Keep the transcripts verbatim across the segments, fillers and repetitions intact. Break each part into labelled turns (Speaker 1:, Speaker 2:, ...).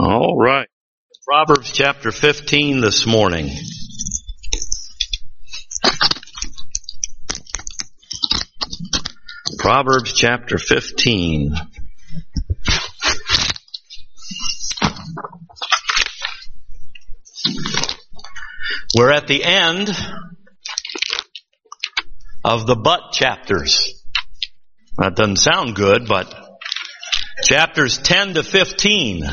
Speaker 1: All right. Proverbs chapter fifteen this morning. Proverbs chapter fifteen. We're at the end of the but chapters. That doesn't sound good, but chapters ten to fifteen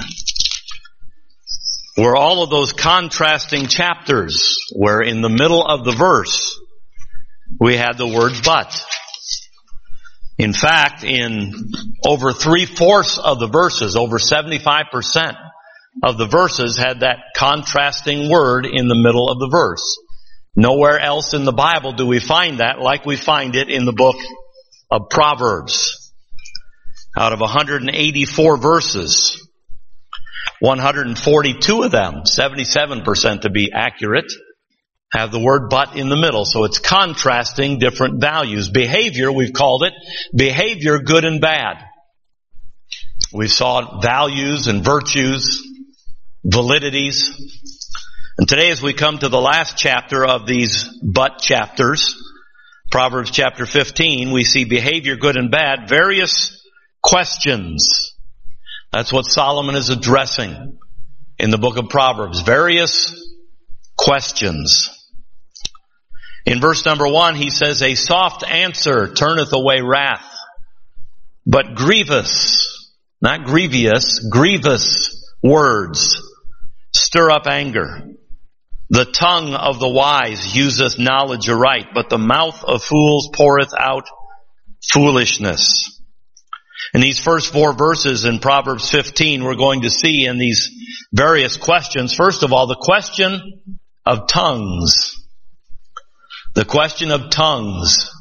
Speaker 1: were all of those contrasting chapters where in the middle of the verse we had the word but. In fact, in over three-fourths of the verses, over seventy-five percent of the verses had that contrasting word in the middle of the verse. Nowhere else in the Bible do we find that like we find it in the book of Proverbs. Out of one hundred eighty-four verses, one hundred forty-two of them, seventy-seven percent to be accurate, have the word but in the middle. So it's contrasting different values. Behavior, we've called it, behavior good and bad. We saw values and virtues, validities. And today as we come to the last chapter of these but chapters, Proverbs chapter fifteen, we see behavior good and bad, various questions. That's what Solomon is addressing in the book of Proverbs. Various questions. In verse number one, he says, a soft answer turneth away wrath, but grievous, not grievous, grievous words stir up anger. The tongue of the wise useth knowledge aright, but the mouth of fools poureth out foolishness. In these first four verses in Proverbs fifteen, we're going to see in these various questions, first of all, the question of tongues. The question of tongues.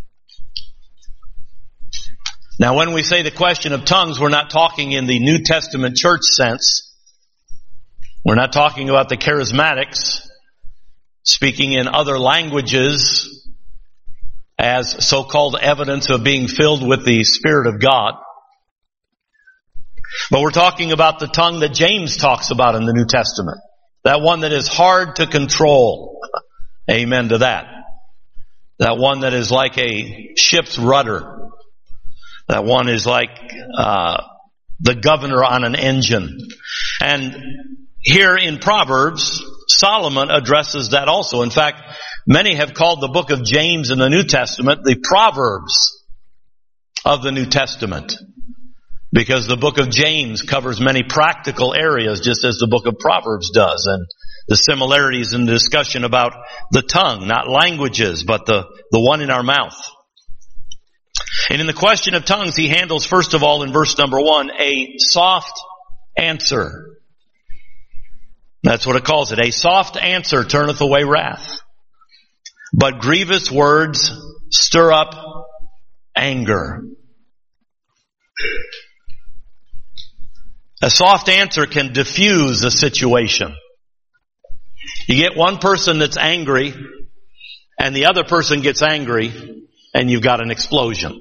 Speaker 1: Now, when we say the question of tongues, we're not talking in the New Testament church sense. We're not talking about the charismatics speaking in other languages as so-called evidence of being filled with the Spirit of God. But we're talking about the tongue that James talks about in the New Testament. That one that is hard to control. Amen to that. That one that is like a ship's rudder. That one is like uh the governor on an engine. And here in Proverbs, Solomon addresses that also. In fact, many have called the book of James in the New Testament the Proverbs of the New Testament, because the book of James covers many practical areas just as the book of Proverbs does, and the similarities in the discussion about the tongue, not languages, but the, the one in our mouth. And in the question of tongues, he handles first of all in verse number one, a soft answer. That's what it calls it. A soft answer turneth away wrath, but grievous words stir up anger. A soft answer can diffuse a situation. You get one person that's angry, and the other person gets angry, and you've got an explosion.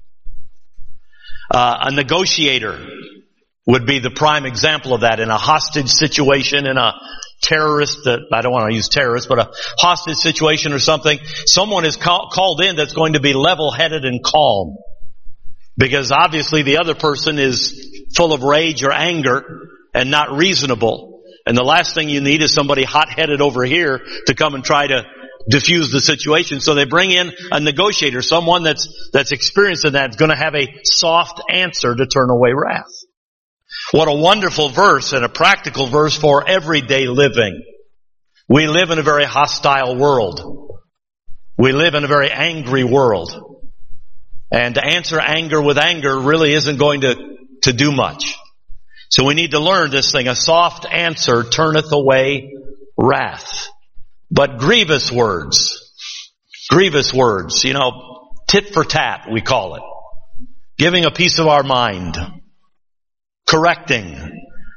Speaker 1: Uh, a negotiator would be the prime example of that in a hostage situation, in a terrorist, uh, I don't want to use terrorist, but a hostage situation or something. Someone is call, called in that's going to be level-headed and calm, because obviously the other person is full of rage or anger and not reasonable. And the last thing you need is somebody hot-headed over here to come and try to diffuse the situation. So they bring in a negotiator, someone that's that's experienced in that, is going to have a soft answer to turn away wrath. What a wonderful verse and a practical verse for everyday living. We live in a very hostile world. We live in a very angry world. And to answer anger with anger really isn't going to, to do much. So we need to learn this thing. A soft answer turneth away wrath. But grievous words, grievous words, you know, tit for tat, we call it. Giving a piece of our mind. Correcting.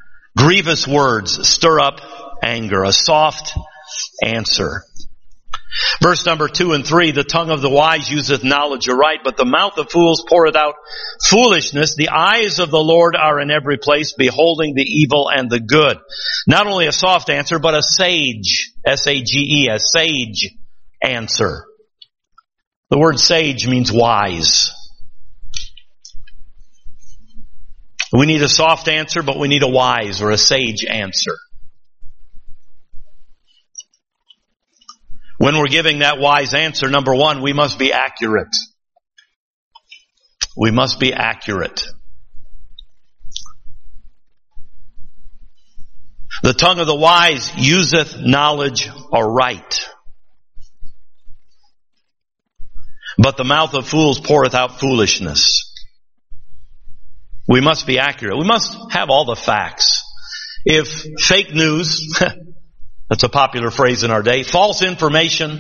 Speaker 1: Grievous words stir up anger. A soft answer. Verse number two and three, the tongue of the wise useth knowledge aright, but the mouth of fools poureth out foolishness. The eyes of the Lord are in every place, beholding the evil and the good. Not only a soft answer, but a sage, S A G E, a sage answer. The word sage means wise. We need a soft answer, but we need a wise or a sage answer. When we're giving that wise answer, number one, we must be accurate. We must be accurate. The tongue of the wise useth knowledge aright, but the mouth of fools poureth out foolishness. We must be accurate. We must have all the facts. If fake news, that's a popular phrase in our day, false information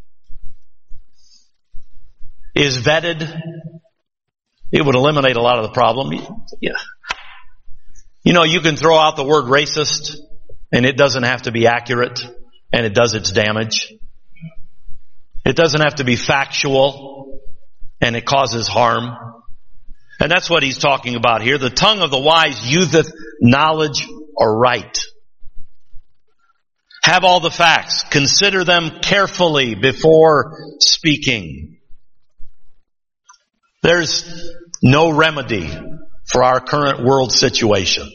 Speaker 1: is vetted, it would eliminate a lot of the problem. Yeah. You know, you can throw out the word racist and it doesn't have to be accurate and it does its damage. It doesn't have to be factual and it causes harm. And that's what he's talking about here. The tongue of the wise useth knowledge aright. Have all the facts. Consider them carefully before speaking. There's no remedy for our current world situation.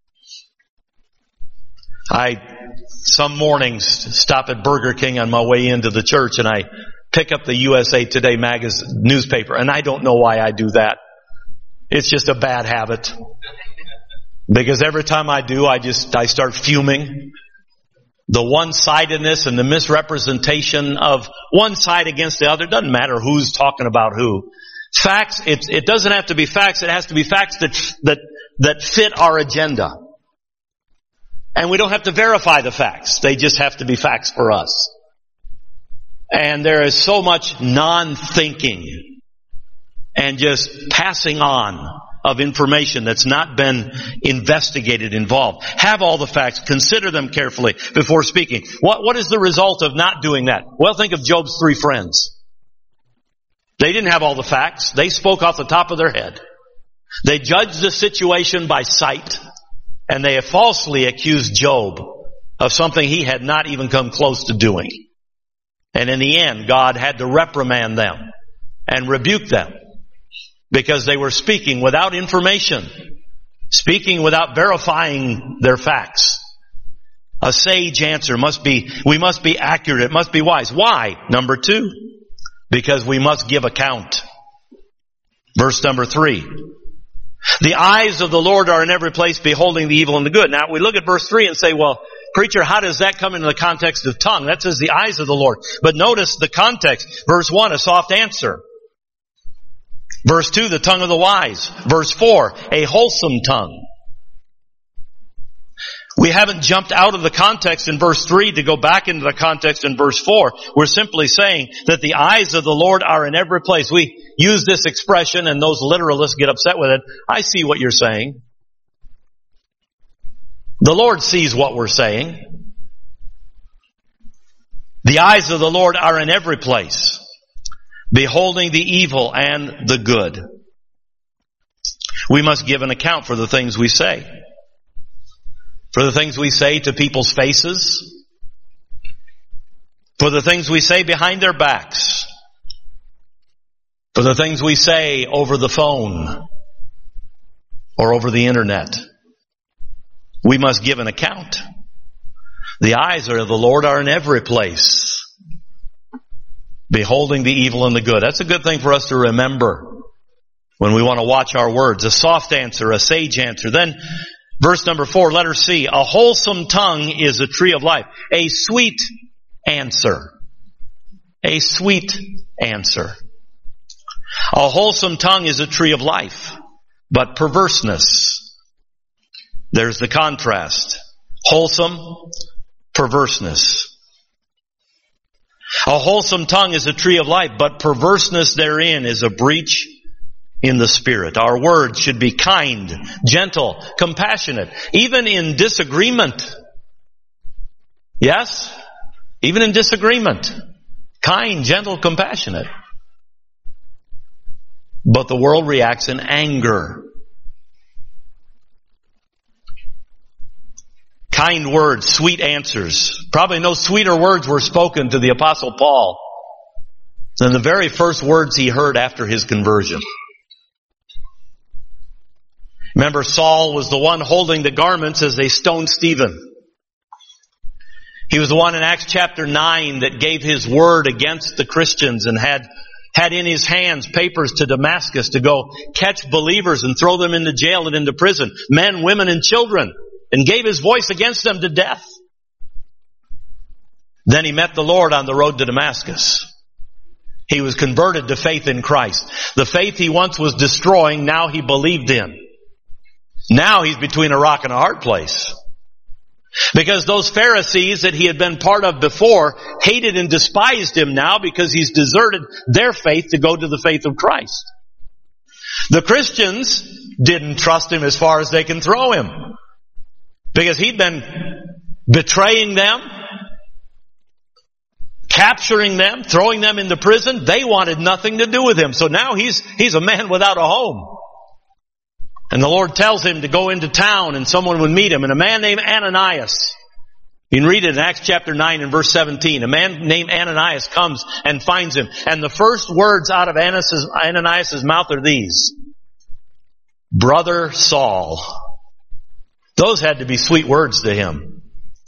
Speaker 1: I, some mornings, stop at Burger King on my way into the church and I pick up the U S A Today magazine newspaper, and I don't know why I do that. It's just a bad habit. Because every time I do, I just, I start fuming. The one-sidedness and the misrepresentation of one side against the other. It doesn't matter who's talking about who. Facts, it, it doesn't have to be facts. It has to be facts that, that, that fit our agenda. And we don't have to verify the facts. They just have to be facts for us. And there is so much non-thinking and just passing on of information that's not been investigated, involved. Have all the facts. Consider them carefully before speaking. What, what is the result of not doing that? Well, think of Job's three friends. They didn't have all the facts. They spoke off the top of their head. They judged the situation by sight, and they have falsely accused Job of something he had not even come close to doing. And in the end, God had to reprimand them and rebuke them because they were speaking without information, speaking without verifying their facts. A sage answer must be, we must be accurate, it must be wise. Why? Number two, because we must give account. Verse number three. The eyes of the Lord are in every place, beholding the evil and the good. Now we look at verse three and say, well, preacher, how does that come into the context of tongue? That says the eyes of the Lord. But notice the context. Verse one, a soft answer. Verse two, the tongue of the wise. Verse four, a wholesome tongue. We haven't jumped out of the context in verse three to go back into the context in verse four. We're simply saying that the eyes of the Lord are in every place. We use this expression and those literalists get upset with it. I see what you're saying. The Lord sees what we're saying. The eyes of the Lord are in every place, beholding the evil and the good. We must give an account for the things we say. For the things we say to people's faces. For the things we say behind their backs. For the things we say over the phone or over the internet. We must give an account. The eyes of the Lord are in every place, beholding the evil and the good. That's a good thing for us to remember when we want to watch our words. A soft answer, a sage answer. Then verse number four, letter C. A wholesome tongue is a tree of life. A sweet answer. A sweet answer. A wholesome tongue is a tree of life, but perverseness. There's the contrast. Wholesome, perverseness. A wholesome tongue is a tree of life, but perverseness therein is a breach in the spirit. Our words should be kind, gentle, compassionate, even in disagreement. Yes? Even in disagreement. Kind, gentle, compassionate. But the world reacts in anger. Kind words, sweet answers. Probably no sweeter words were spoken to the Apostle Paul than the very first words he heard after his conversion. Remember, Saul was the one holding the garments as they stoned Stephen. He was the one in Acts chapter nine that gave his word against the Christians and had had in his hands papers to Damascus to go catch believers and throw them into jail and into prison, men, women, and children, and gave his voice against them to death. Then he met the Lord on the road to Damascus. He was converted to faith in Christ. The faith he once was destroying, now he believed in. Now he's between a rock and a hard place. Because those Pharisees that he had been part of before hated and despised him now because he's deserted their faith to go to the faith of Christ. The Christians didn't trust him as far as they can throw him because he'd been betraying them, capturing them, throwing them into prison. They wanted nothing to do with him. So now he's he's a man without a home. And the Lord tells him to go into town and someone would meet him. And a man named Ananias, you can read it in Acts chapter nine and verse seventeen. A man named Ananias comes and finds him. And the first words out of Ananias' Ananias' mouth are these: Brother Saul. Those had to be sweet words to him.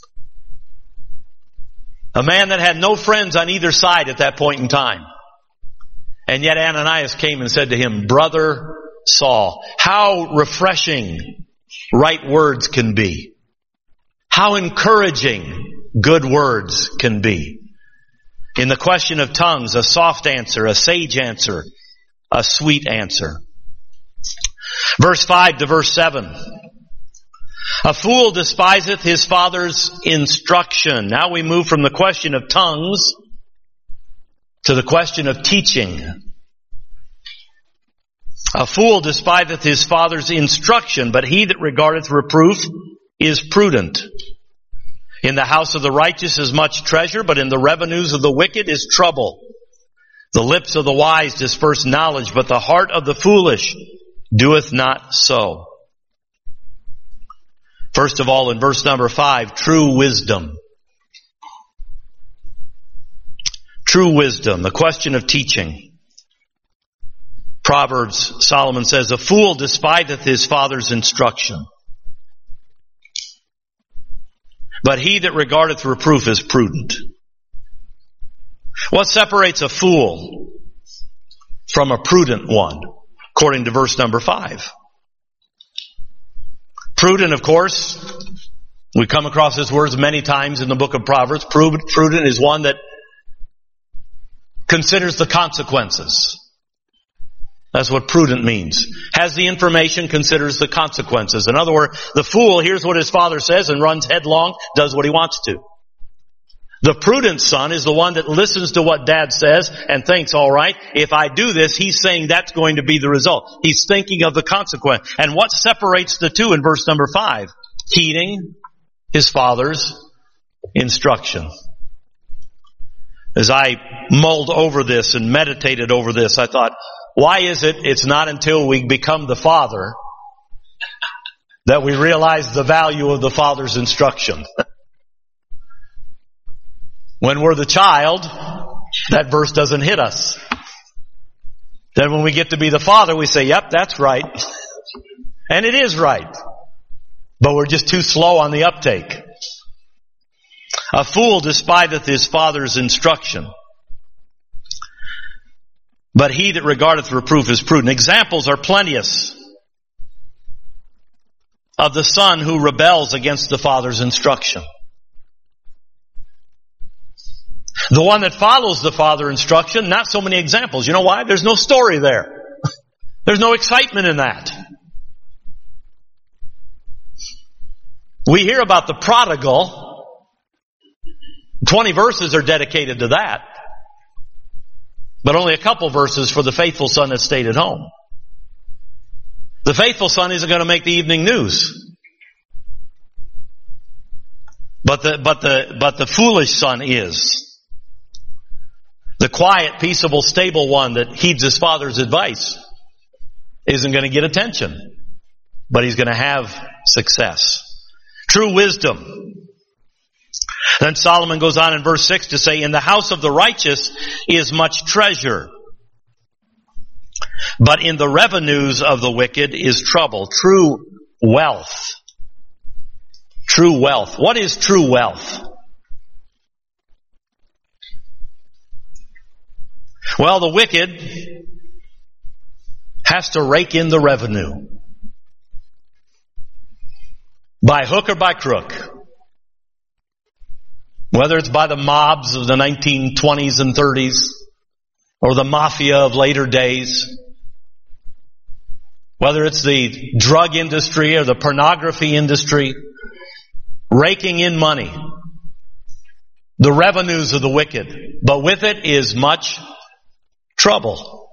Speaker 1: A man that had no friends on either side at that point in time. And yet Ananias came and said to him, Brother Saul. How refreshing right words can be. How encouraging good words can be. In the question of tongues, a soft answer, a sage answer, a sweet answer. Verse five to verse seven. A fool despiseth his father's instruction. Now we move from the question of tongues to the question of teaching. A fool despiseth his father's instruction, but he that regardeth reproof is prudent. In the house of the righteous is much treasure, but in the revenues of the wicked is trouble. The lips of the wise disperse knowledge, but the heart of the foolish doeth not so. First of all, in verse number five, true wisdom. True wisdom, the question of teaching. Proverbs, Solomon says, a fool despiseth his father's instruction, but he that regardeth reproof is prudent. What separates a fool from a prudent one, according to verse number five? Prudent, of course, we come across these words many times in the book of Proverbs. Prudent is one that considers the consequences. That's what prudent means. Has the information, considers the consequences. In other words, the fool hears what his father says and runs headlong, does what he wants to. The prudent son is the one that listens to what dad says and thinks, all right, if I do this, he's saying that's going to be the result. He's thinking of the consequence. And what separates the two in verse number five? Heeding his father's instruction. As I mulled over this and meditated over this, I thought, why is it it's not until we become the father that we realize the value of the father's instruction? When we're the child, that verse doesn't hit us. Then when we get to be the father, we say, yep, that's right. And it is right. But we're just too slow on the uptake. A fool despiseth his father's instruction, but he that regardeth reproof is prudent. Examples are plenteous of the son who rebels against the father's instruction. The one that follows the father's instruction, not so many examples. You know why? There's no story there. There's no excitement in that. We hear about the prodigal. Twenty verses are dedicated to that. But only a couple verses for the faithful son that stayed at home. The faithful son isn't going to make the evening news. But the, but the, but the foolish son is. The quiet, peaceable, stable one that heeds his father's advice isn't going to get attention, but he's going to have success. True wisdom. Then Solomon goes on in verse six to say, in the house of the righteous is much treasure, but in the revenues of the wicked is trouble. True wealth. True wealth. What is true wealth? Well, the wicked has to rake in the revenue. By hook or by crook. Whether it's by the mobs of the nineteen twenties and thirties, or the mafia of later days, whether it's the drug industry or the pornography industry, raking in money, the revenues of the wicked, but with it is much trouble.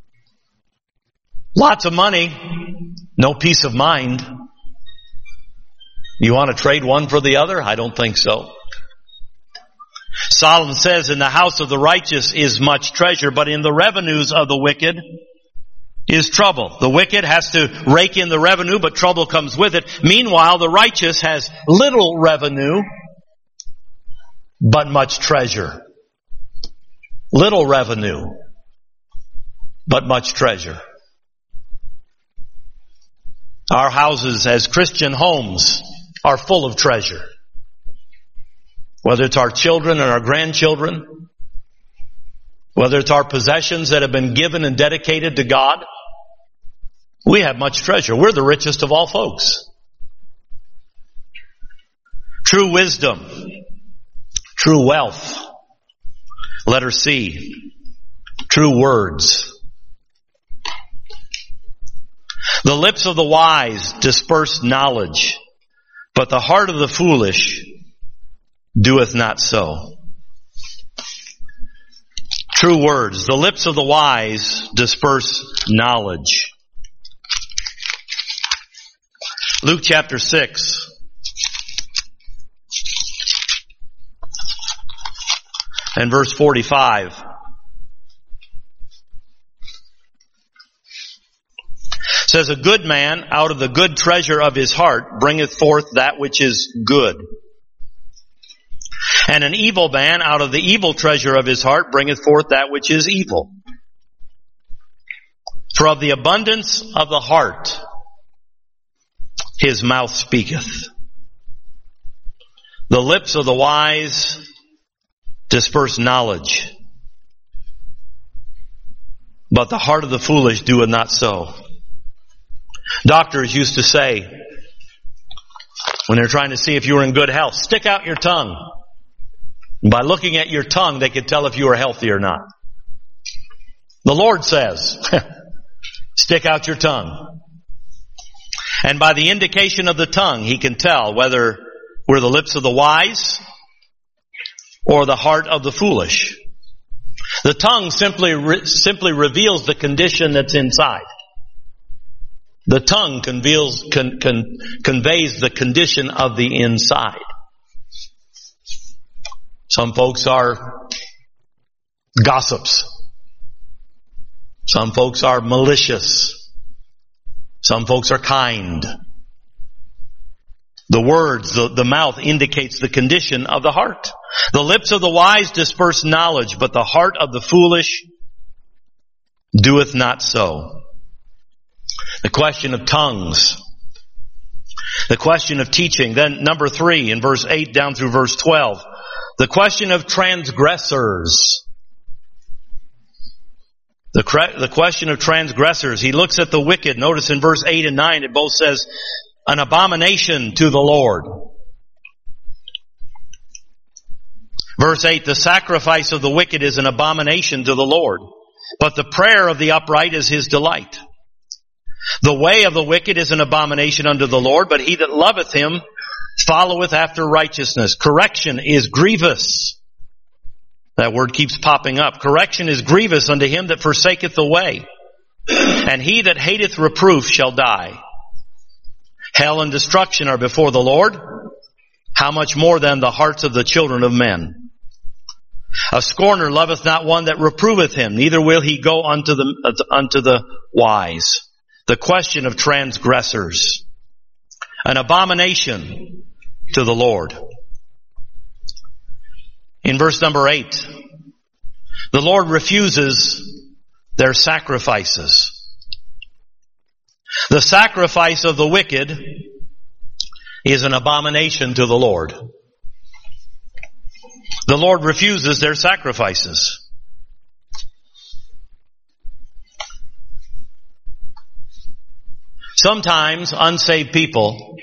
Speaker 1: Lots of money, no peace of mind. You want to trade one for the other? I don't think so. Solomon says, in the house of the righteous is much treasure, but in the revenues of the wicked is trouble. The wicked has to rake in the revenue, but trouble comes with it. Meanwhile, the righteous has little revenue, but much treasure. Little revenue, but much treasure. Our houses as Christian homes are full of treasure. Whether it's our children and our grandchildren, whether it's our possessions that have been given and dedicated to God, we have much treasure. We're the richest of all folks. True wisdom, true wealth. Letter C, true words. The lips of the wise disperse knowledge, but the heart of the foolish doeth not so. True words. The lips of the wise disperse knowledge. Luke chapter six. And verse forty-five. Says, a good man out of the good treasure of his heart bringeth forth that which is good. And an evil man out of the evil treasure of his heart bringeth forth that which is evil. For of the abundance of the heart his mouth speaketh. The lips of the wise disperse knowledge, but the heart of the foolish doeth not so. Doctors used to say, when they're trying to see if you were in good health, stick out your tongue. And by looking at your tongue, they could tell if you were healthy or not. The Lord says, stick out your tongue. And by the indication of the tongue, He can tell whether we're the lips of the wise or the heart of the foolish. The tongue simply re- simply reveals the condition that's inside. The tongue conveals, con, con, conveys the condition of the inside. Some folks are gossips. Some folks are malicious. Some folks are kind. The words, the, the mouth indicates the condition of the heart. The lips of the wise disperse knowledge, but the heart of the foolish doeth not so. The question of tongues. The question of teaching. Then number three, in verse eight down through verse twelve. The question of transgressors. The, cre- the question of transgressors. He looks at the wicked. Notice in verse eight and nine, it both says, an abomination to the Lord. Verse eight, the sacrifice of the wicked is an abomination to the Lord, but the prayer of the upright is His delight. The way of the wicked is an abomination unto the Lord, but he that loveth Him followeth after righteousness. Correction is grievous. That word keeps popping up. Correction is grievous unto him that forsaketh the way. And he that hateth reproof shall die. Hell and destruction are before the Lord. How much more then the hearts of the children of men? A scorner loveth not one that reproveth him, neither will he go unto the, unto the wise. The question of transgressors. An abomination to the Lord. In verse number eight, the Lord refuses their sacrifices. The sacrifice of the wicked is an abomination to the Lord. The Lord refuses their sacrifices. Sometimes unsaved people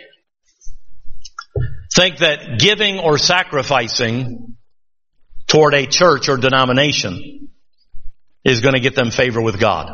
Speaker 1: think that giving or sacrificing toward a church or denomination is going to get them favor with God.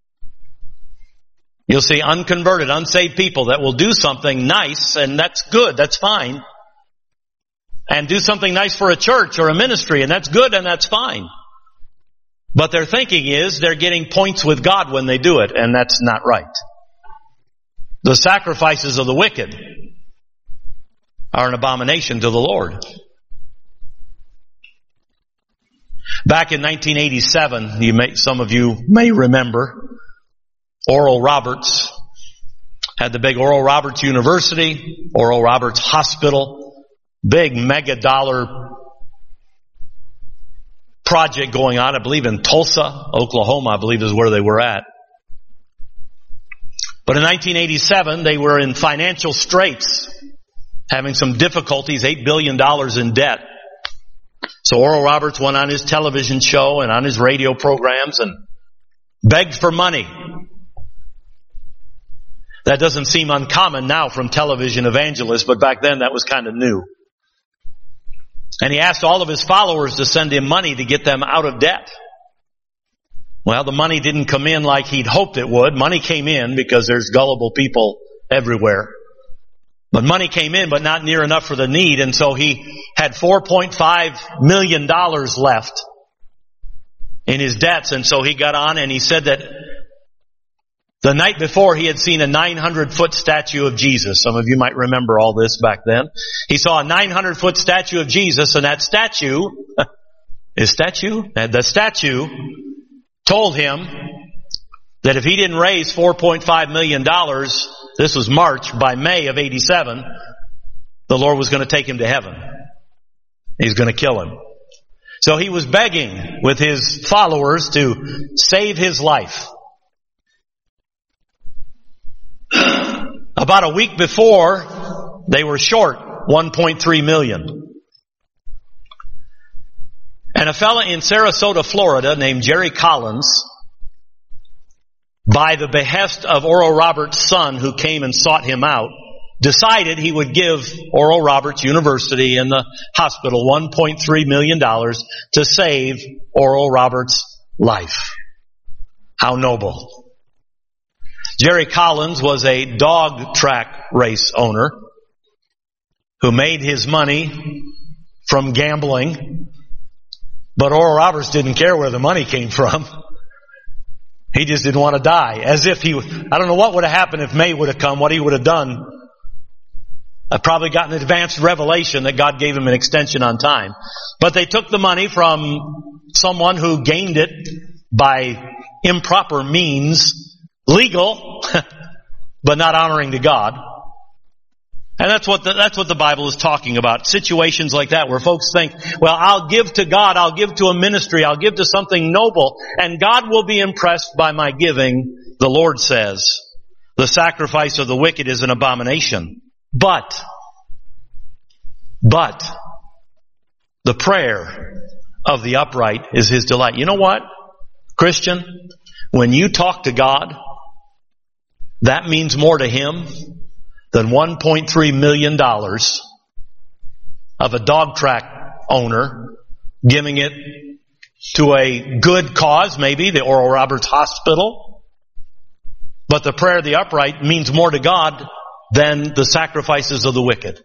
Speaker 1: You'll see unconverted, unsaved people that will do something nice, and that's good, that's fine. And do something nice for a church or a ministry, and that's good and that's fine. But their thinking is they're getting points with God when they do it, and that's not right. The sacrifices of the wicked are an abomination to the Lord. Back in nineteen eighty-seven, you may, some of you may remember, Oral Roberts had the big Oral Roberts University, Oral Roberts Hospital, big mega dollar project going on, I believe in Tulsa, Oklahoma, I believe is where they were at. But in nineteen eighty-seven, they were in financial straits, having some difficulties, eight billion dollars in debt. So Oral Roberts went on his television show and on his radio programs and begged for money. That doesn't seem uncommon now from television evangelists, but back then that was kind of new. And he asked all of his followers to send him money to get them out of debt. Well, the money didn't come in like he'd hoped it would. Money came in because there's gullible people everywhere. But money came in, but not near enough for the need. And so he had four point five million dollars left in his debts. And so he got on and he said that the night before he had seen a nine hundred foot statue of Jesus. Some of you might remember all this back then. He saw a nine hundred foot statue of Jesus, and that statue, his statue, the statue told him that if he didn't raise four point five million dollars, this was March, by May of eighty-seven, the Lord was going to take him to heaven. He's going to kill him. So he was begging with his followers to save his life. About a week before, they were short one point three million. And a fella in Sarasota, Florida, named Jerry Collins, by the behest of Oral Roberts' son, who came and sought him out, decided he would give Oral Roberts University and the hospital one point three million dollars to save Oral Roberts' life. How noble. Jerry Collins was a dog track race owner who made his money from gambling, but Oral Roberts didn't care where the money came from. He just didn't want to die. As if he, I don't know what would have happened if May would have come, what he would have done. I've probably gotten an advanced revelation that God gave him an extension on time. But they took the money from someone who gained it by improper means, legal, but not honoring to God. And that's what the, that's what the Bible is talking about. Situations like that where folks think, well, I'll give to God, I'll give to a ministry, I'll give to something noble, and God will be impressed by my giving. The Lord says, the sacrifice of the wicked is an abomination. But, but, the prayer of the upright is his delight. You know what, Christian? When you talk to God, that means more to him than one point three million dollars of a dog track owner giving it to a good cause, maybe the Oral Roberts Hospital. But the prayer of the upright means more to God than the sacrifices of the wicked.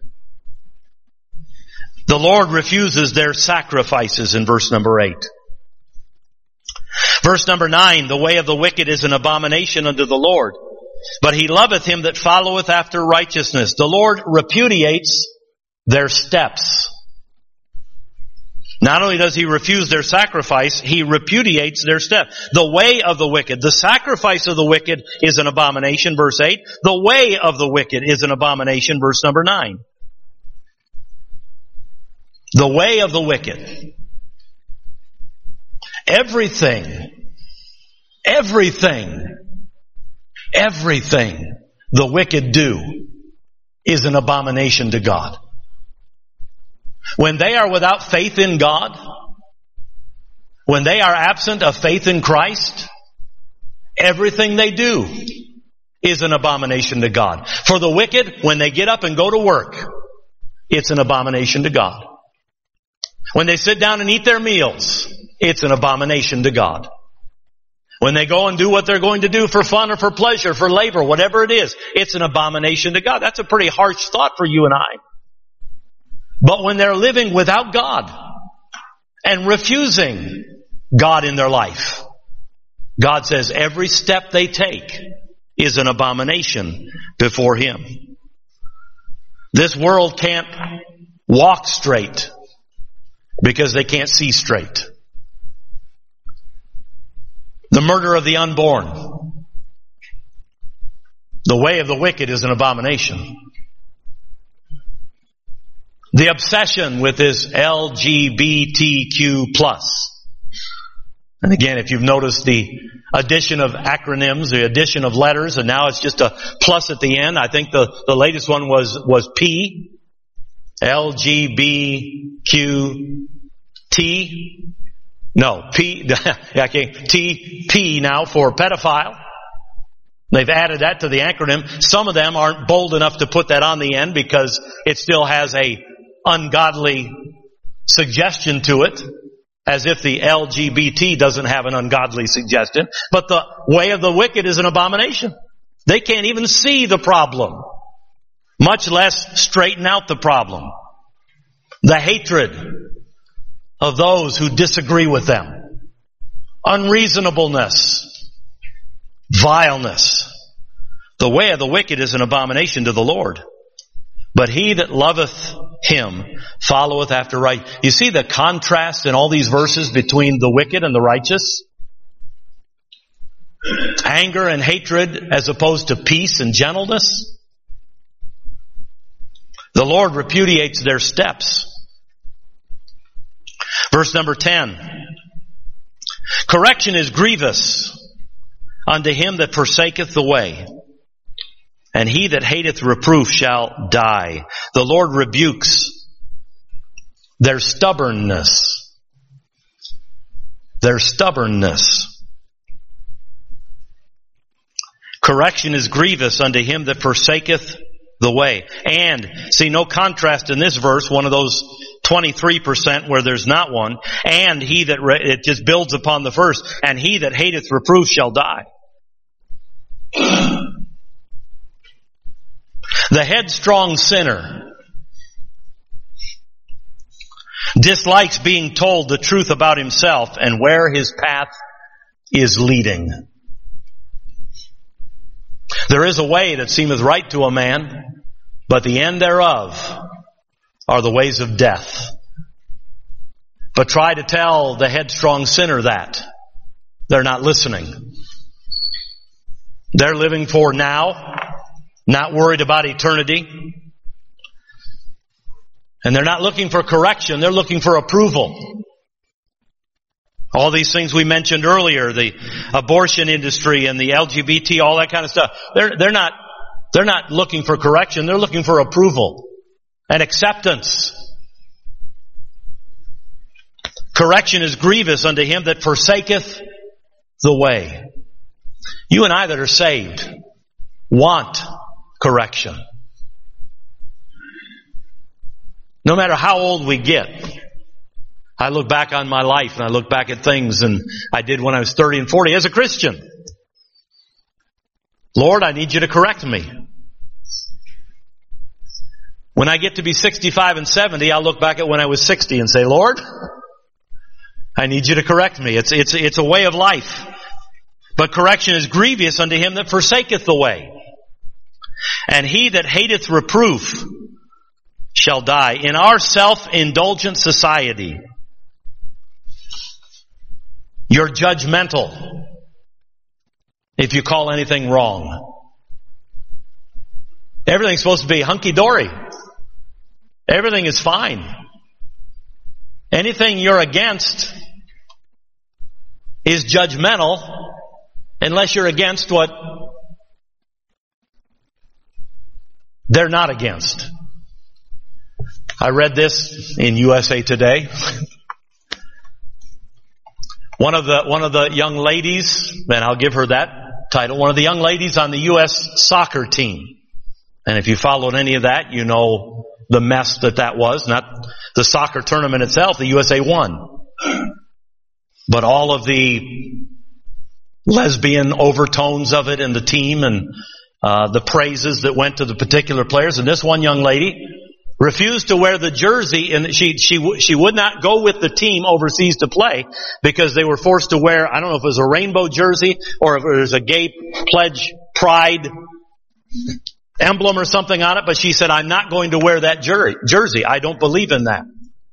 Speaker 1: The Lord refuses their sacrifices in verse number eight. Verse number nine, the way of the wicked is an abomination unto the Lord, but he loveth him that followeth after righteousness. The Lord repudiates their steps. Not only does he refuse their sacrifice, he repudiates their step. The way of the wicked, the sacrifice of the wicked is an abomination, verse eight. The way of the wicked is an abomination, verse number nine. The way of the wicked. Everything, everything, everything the wicked do is an abomination to God. When they are without faith in God, when they are absent of faith in Christ, everything they do is an abomination to God. For the wicked, when they get up and go to work, it's an abomination to God. When they sit down and eat their meals, it's an abomination to God. When they go and do what they're going to do for fun or for pleasure, for labor, whatever it is, it's an abomination to God. That's a pretty harsh thought for you and I. But when they're living without God and refusing God in their life, God says every step they take is an abomination before Him. This world can't walk straight because they can't see straight. The murder of the unborn. The way of the wicked is an abomination. The obsession with this L G B T Q plus. And again, if you've noticed the addition of acronyms, the addition of letters, and now it's just a plus at the end. I think the, the latest one was, was P. L G B Q T. No, P, okay, T P now for pedophile. They've added that to the acronym. Some of them aren't bold enough to put that on the end because it still has a ungodly suggestion to it, as if the L G B T doesn't have an ungodly suggestion. But the way of the wicked is an abomination. They can't even see the problem, much less straighten out the problem. The hatred of those who disagree with them. Unreasonableness. Vileness. The way of the wicked is an abomination to the Lord. But he that loveth Him followeth after right. You see the contrast in all these verses between the wicked and the righteous? Anger and hatred as opposed to peace and gentleness. The Lord repudiates their steps. Verse number ten. Correction is grievous unto him that forsaketh the way, and he that hateth reproof shall die. The Lord rebukes their stubbornness. Their stubbornness. Correction is grievous unto him that forsaketh the way. And, see, no contrast in this verse, one of those twenty-three percent where there's not one. And he that, re- it just builds upon the first, and he that hateth reproof shall die. The headstrong sinner dislikes being told the truth about himself and where his path is leading. There is a way that seemeth right to a man, but the end thereof are the ways of death. But try to tell the headstrong sinner that. They're not listening. They're living for now, not worried about eternity. And they're not looking for correction, they're looking for approval. All these things we mentioned earlier, the abortion industry and the L G B T, all that kind of stuff. They're, they're not, they're not looking for correction, they're looking for approval and acceptance. Correction is grievous unto him that forsaketh the way. You and I that are saved want correction. No matter how old we get. I look back on my life and I look back at things and I did when I was thirty and forty as a Christian. Lord, I need you to correct me. When I get to be sixty-five and seventy, I'll look back at when I was sixty and say, Lord, I need you to correct me. It's, it's, it's a way of life. But correction is grievous unto him that forsaketh the way. And he that hateth reproof shall die. In our self-indulgent society, You're judgmental if you call anything wrong. Everything's supposed to be hunky-dory. Everything is fine. Anything you're against is judgmental unless you're against what they're not against. I read this in U S A Today. One of the, one of the young ladies, and I'll give her that title, one of the young ladies on the U S soccer team. And if you followed any of that, you know the mess that that was. Not the soccer tournament itself, the U S A won. But all of the lesbian overtones of it in the team and uh, the praises that went to the particular players. And this one young lady refused to wear the jersey, and she she she would not go with the team overseas to play because they were forced to wear, I don't know if it was a rainbow jersey or if it was a gay pledge pride emblem or something on it, but she said, I'm not going to wear that jer- jersey. I don't believe in that.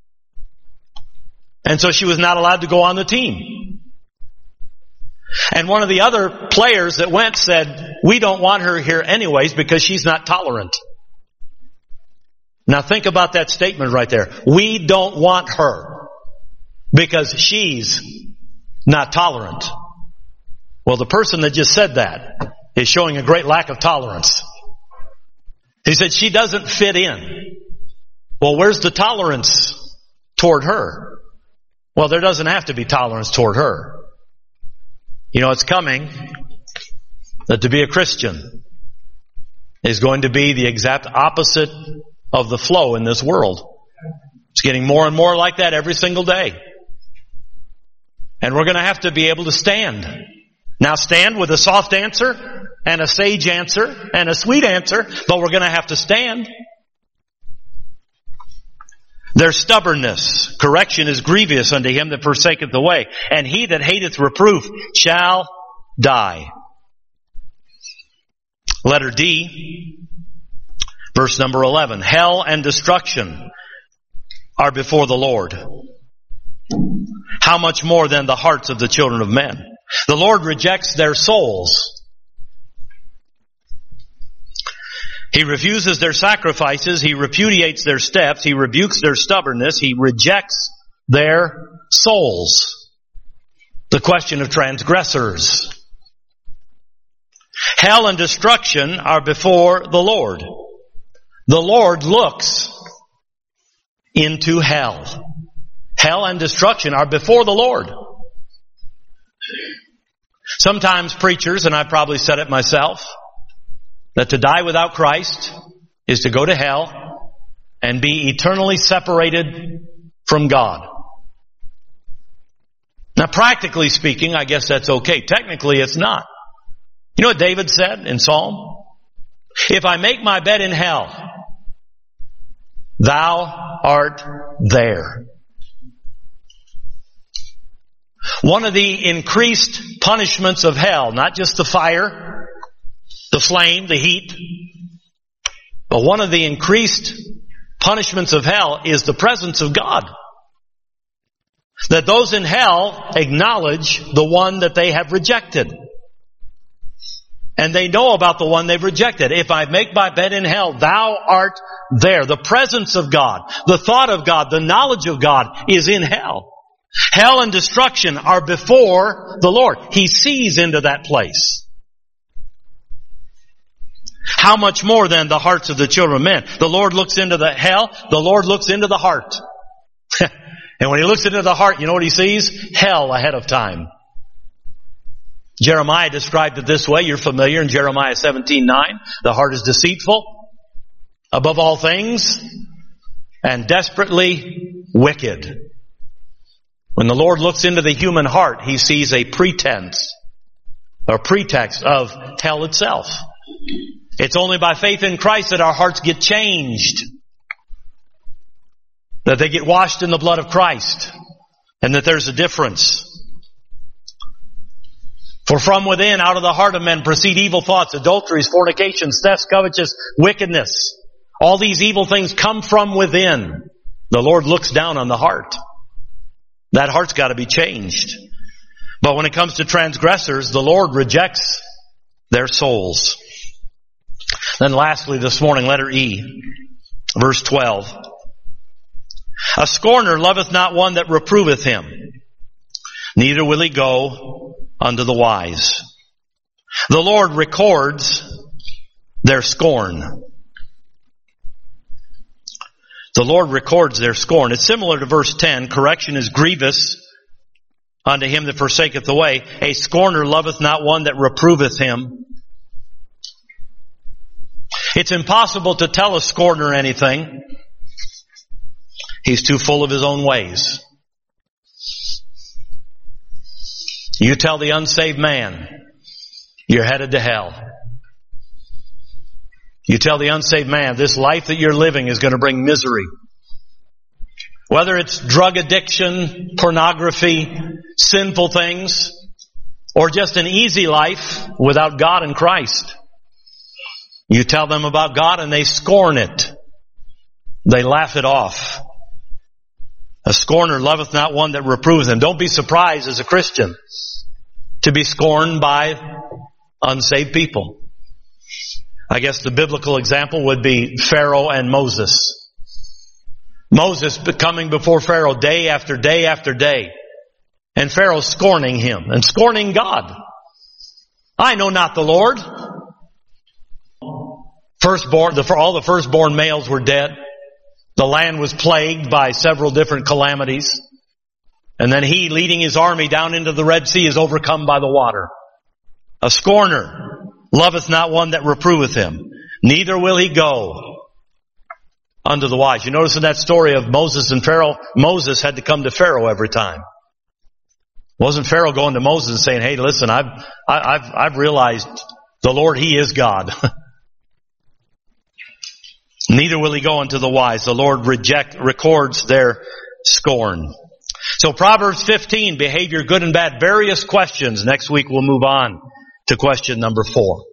Speaker 1: And so she was not allowed to go on the team. And one of the other players that went said, we don't want her here anyways because she's not tolerant. Now think about that statement right there. We don't want her because she's not tolerant. Well, the person that just said that is showing a great lack of tolerance. He said she doesn't fit in. Well, where's the tolerance toward her? Well, there doesn't have to be tolerance toward her. You know, it's coming that to be a Christian is going to be the exact opposite of the flow in this world. It's getting more and more like that every single day. And we're going to have to be able to stand. Now stand with a soft answer and a sage answer and a sweet answer, but we're going to have to stand. Their stubbornness, correction is grievous unto him that forsaketh the way, and he that hateth reproof shall die. Letter D, verse number eleven. Hell and destruction are before the Lord. How much more than the hearts of the children of men? The Lord rejects their souls. He refuses their sacrifices. He repudiates their steps. He rebukes their stubbornness. He rejects their souls. The question of transgressors. Hell and destruction are before the Lord. The Lord looks into hell. Hell and destruction are before the Lord. Sometimes preachers, and I've probably said it myself, that to die without Christ is to go to hell and be eternally separated from God. Now, practically speaking, I guess that's okay. Technically, it's not. You know what David said in Psalm? If I make my bed in hell, thou art there. One of the increased punishments of hell, not just the fire, the flame, the heat, but one of the increased punishments of hell is the presence of God. That those in hell acknowledge the one that they have rejected. And they know about the one they've rejected. If I make my bed in hell, thou art there. The presence of God, the thought of God, the knowledge of God is in hell. Hell and destruction are before the Lord. He sees into that place. How much more than the hearts of the children of men? The Lord looks into the hell. The Lord looks into the heart. And when He looks into the heart, you know what He sees? Hell ahead of time. Jeremiah described it this way. You're familiar in Jeremiah seventeen nine. The heart is deceitful above all things and desperately wicked. When the Lord looks into the human heart, He sees a pretense or pretext of hell itself. It's only by faith in Christ that our hearts get changed, that they get washed in the blood of Christ, and that there's a difference. For from within, out of the heart of men, proceed evil thoughts, adulteries, fornications, thefts, covetous, wickedness. All these evil things come from within. The Lord looks down on the heart. That heart's got to be changed. But when it comes to transgressors, the Lord rejects their souls. Then lastly this morning, letter E, verse twelve. A scorner loveth not one that reproveth him, neither will he go unto the wise. The Lord records their scorn. The Lord records their scorn. It's similar to verse ten. Correction is grievous unto him that forsaketh the way. A scorner loveth not one that reproveth him. It's impossible to tell a scorner anything. He's too full of his own ways. You tell the unsaved man, you're headed to hell. You tell the unsaved man, this life that you're living is going to bring misery. Whether it's drug addiction, pornography, sinful things, or just an easy life without God and Christ. You tell them about God and they scorn it. They laugh it off. A scorner loveth not one that reproveth him. Don't be surprised as a Christian to be scorned by unsaved people. I guess the biblical example would be Pharaoh and Moses. Moses coming before Pharaoh day after day after day. And Pharaoh scorning him and scorning God. I know not the Lord. Firstborn, the, all the firstborn males were dead. The land was plagued by several different calamities. And then he, leading his army down into the Red Sea, is overcome by the water. A scorner loveth not one that reproveth him, neither will he go unto the wise. You notice in that story of Moses and Pharaoh, Moses had to come to Pharaoh every time. Wasn't Pharaoh going to Moses and saying, hey, listen, I've, I, I've, I've realized the Lord, He is God. Neither will he go unto the wise. The Lord reject, records their scorn. So Proverbs fifteen, behavior good and bad, various questions. Next week we'll move on to question number four.